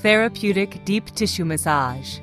Therapeutic deep tissue massage.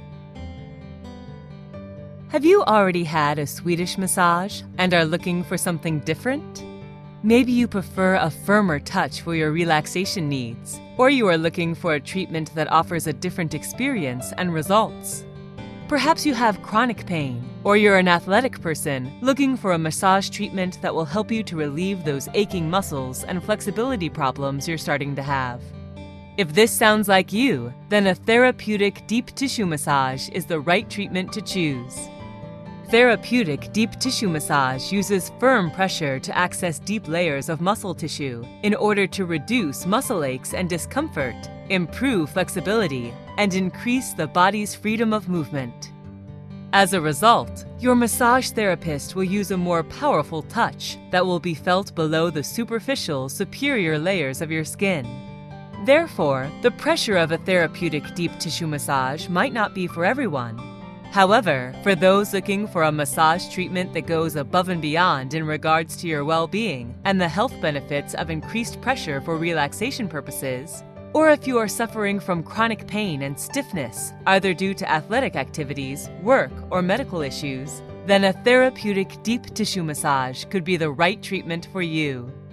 Have you already had a Swedish massage and are looking for something different? Maybe you prefer a firmer touch for your relaxation needs, or you are looking for a treatment that offers a different experience and results. Perhaps you have chronic pain, or you're an athletic person looking for a massage treatment that will help you to relieve those aching muscles and flexibility problems you're starting to have. If this sounds like you, then a therapeutic deep tissue massage is the right treatment to choose. Therapeutic deep tissue massage uses firm pressure to access deep layers of muscle tissue in order to reduce muscle aches and discomfort, improve flexibility, and increase the body's freedom of movement. As a result, your massage therapist will use a more powerful touch that will be felt below the superficial, superior layers of your skin. Therefore, the pressure of a therapeutic deep tissue massage might not be for everyone. However, for those looking for a massage treatment that goes above and beyond in regards to your well-being and the health benefits of increased pressure for relaxation purposes, or if you are suffering from chronic pain and stiffness, either due to athletic activities, work, or medical issues, then a therapeutic deep tissue massage could be the right treatment for you.